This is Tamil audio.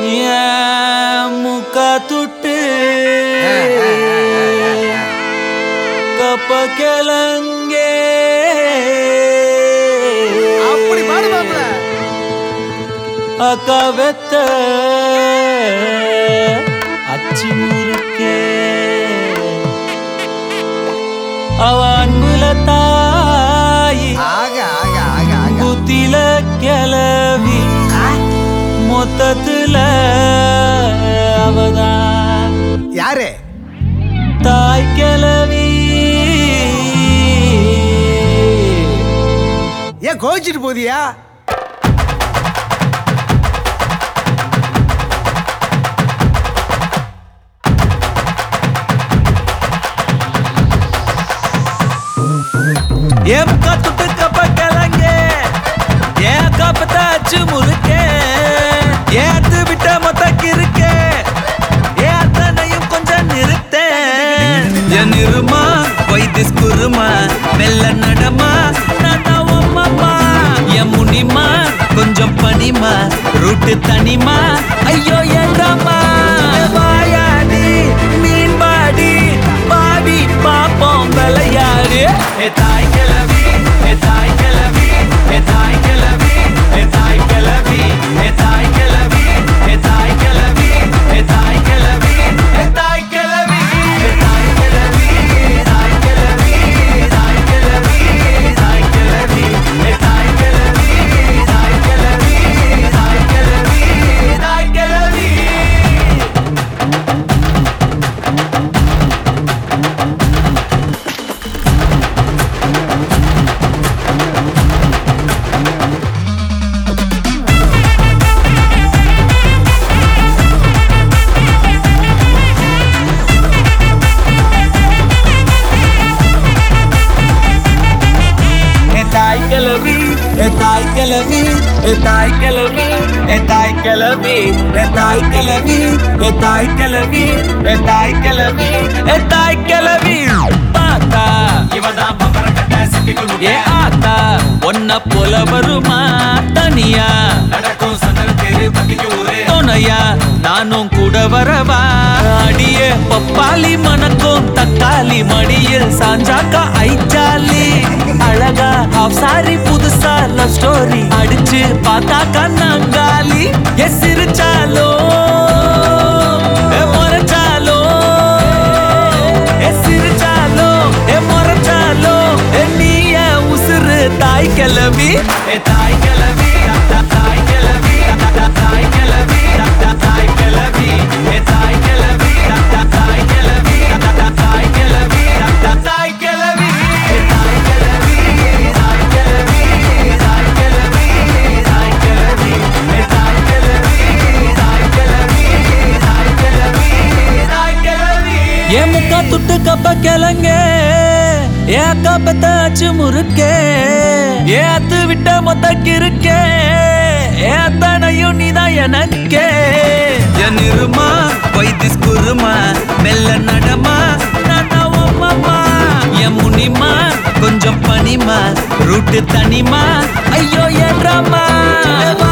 முக்கா துட்டு கப்ப கிளங்கே அப்படி பாடுவாங்க அக்கா வெத்த அச்சி முறுக்கே அவ அன்புல தாயி புத்தில கிளவி மொத்தத்துல அவதான் யாரு தாய் கிளவி. ஏன் கோவிச்சிட்டு போதியா? ஏன் கத்துட்டு கப்ப கிளங்கே ஏன் கப்பத்த அச்சு முறுக்கே ஏத்து விட்ட மொத்தக்கு இருக்கே ஏத்தனையும் கொஞ்சம் நிறுத்தேன். என் இருமா வைத்திஸ் குருமா மெல்ல நடமா நனவம்மா என் முனிமா கொஞ்சம் பனிமா ரூட்டு தனிமா ஐயோ என்றம்மா வாயாடி மீன் பாடி பாடி பாப்போம் விளையாடு. தாய் கிளவி தாய் கிளவி தாய் கிளவி தாய் கிளவி தாய் கிளவி தாய் கிளவி தாய் கிளவி தாய் கிளவி தாய் கிளவி தாய் கிளவி தாய் கிளவி தாய் கிளவி தாய் கிளவி தாய் கிளவி தாய் கிளவி தாய் கிளவி. தாய் கிளவி தாய் கிளவி தாய் கிளவி தாய் கிளவி தாய் கிளவி தாய் கிளவி தாய் கிளவி தாய் கிளவி. பாத்தா இவதான் பம்பரக்கட்ட சிட்டிக்குள் ஏ ஆத்தா ஒன்ன போல வருமா தனியா நடக்கும் சந்தன தேரு பத்திக்கு ஊரே துணையா நானும் கூட வரவா அடியே பப்பாளி மணக்கும் தக்காளி மடியில் சாஞ்சாக்கா ஐச்சாலி அழகா ஹாஃப் சாரி புதுசா லவ் ஸ்டோரி அடிச்சு பார்த்தாக்கா நாங்காலி எஸ் சிரிச்சாலோ முறைச்சாலோ எஸ் சிரிச்சாலோ முறைச்சாலோ நீய உசுறு தாய் கிளவி தாய் கிளவி தாய் கிளவி தாய் கிளவி தாய் கிளவி தாய் கிளவி தாய் கிளவி தாய் கிளவி தாய் கிளவி. ஏ முக்கா துட்டு கப்ப கிளங்கே ஏ அக்கா பெத்த அச்சு முறுக்கே ஏ அத்து விட்ட மொத்தக்கு இருக்கே ஏ அத்தனையும் நீதான் எனக்கே. என் இருமா வைத்திஸ் குருமா மெல்ல நடமா நனவம்மா என் முனிமா கொஞ்சம் பனிமா ரூட்டு தனிமா ஐயோ என்றம்மா